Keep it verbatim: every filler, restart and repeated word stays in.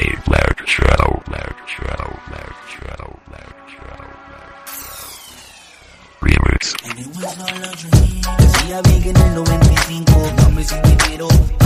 Larry Shadow, Larry Shadow, Larry Shadow, Larry Shadow, Remix. Decía bien que en el noventa y cinco, dame sin dinero.